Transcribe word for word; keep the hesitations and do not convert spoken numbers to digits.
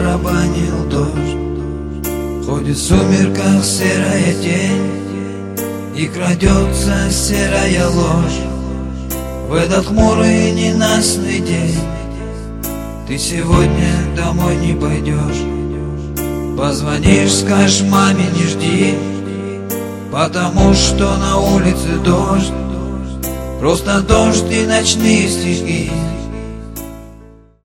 барабанил дождь. Ходит в сумерках серая тень, и крадется серая ложь. В этот хмурый ненастный день ты сегодня домой не пойдешь. Позвонишь, скажешь маме не жди, потому что на улице дождь. Просто дождь и ночные стихи.